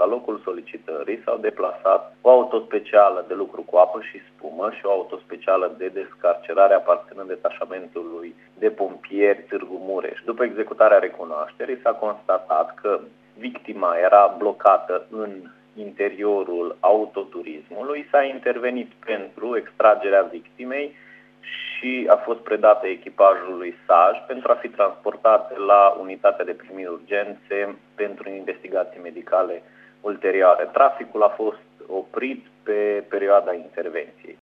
la locul solicitării s-au deplasat o autospecială de lucru cu apă și spumă și o autospecială de descarcerare aparținând detașamentului de pompieri Târgu Mureș. După executarea recunoașterii s-a constatat că victima era blocată în interiorul autoturismului, s-a intervenit pentru extragerea victimei și a fost predată echipajului SAJ pentru a fi transportată la unitatea de primiri urgențe pentru investigații medicale ulterioare. Traficul a fost oprit pe perioada intervenției.